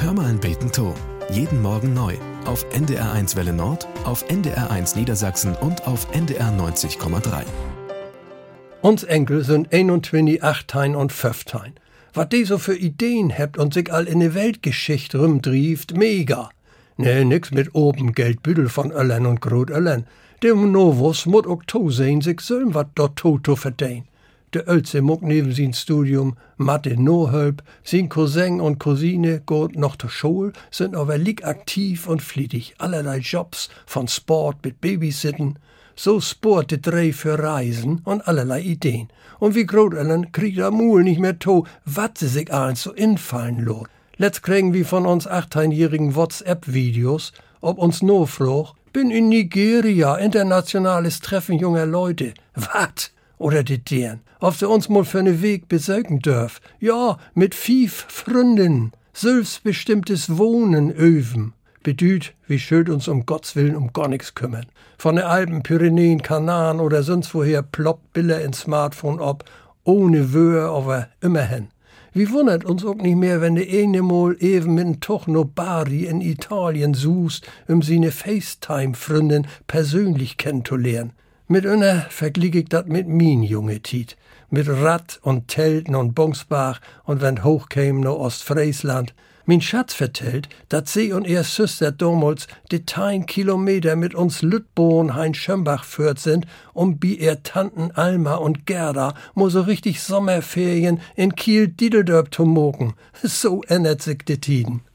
Hör mal ein Beten to. Jeden Morgen neu. Auf NDR1 Welle Nord, auf NDR1 Niedersachsen und auf NDR 90,3. Uns Enkel sind 21, 18 und 15. Was die so für Ideen hebt und sich all in die Weltgeschichte rumdrieft, mega. Nee, nix mit oben Geldbüdel von Öllern und Grotöllern. Dem Novus mut ook to sehen, sich sollen wat dort to verdienen. Der Ölze muck neben sin Studium, Mathe no Hölp, sin Cousin und Cousine geht noch zur Schule, sind aber lieg aktiv und flittig, allerlei Jobs, von Sport mit Babysitten. So sport de drei für Reisen und allerlei Ideen. Und wie Groteltern kriegt er Mul nicht mehr to, wat sie sich eins so infallen lot. Letzt kriegen wir von uns 18-jährigen WhatsApp-Videos, ob uns no froch, bin in Nigeria, internationales Treffen junger Leute. Wat? Oder die deren. Ob sie uns mal für ne Weg besögen dürf. Ja, mit 5 Freunden. Selbstbestimmtes Wohnen öven. Bedüht, wie schön uns um Gottes Willen um gar nix kümmern. Von den Alpen, Pyrenäen, Kanaren oder sonst woher ploppt Bilder ins Smartphone ob, ohne Wöhr, aber immerhin. Wie wundert uns auch nicht mehr, wenn de eine mal eben mit n Tuch Bari in Italien suchst, seine FaceTime-Freundin persönlich kennenzulernen. Mit einer verglich ich dat mit min junge Tiet. Mit Rad und Telten und Bungsbach und wenn hochkäm no Ostfriesland. Min Schatz vertellt, dat sie und ihr Süster damals de 10 Kilometer mit uns Lütbohn hein Schömbach führt sind, bi ihr Tanten Alma und Gerda mo so richtig Sommerferien in Kiel-Diedeldorp zu moken. So ändert sich de Tiden.